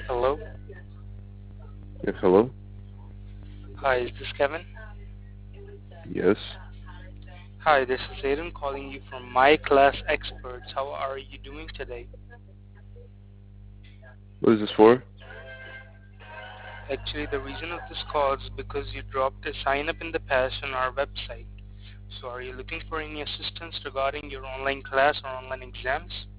Hello. Yes, hello? Hi, is this Kevin? Yes. Hi, this is Aiden calling you from My Class Experts. How are you doing today? What is this for? Actually, the reason of this call is because you dropped a sign up in the past on our website. So, are you looking for any assistance regarding your online class or online exams?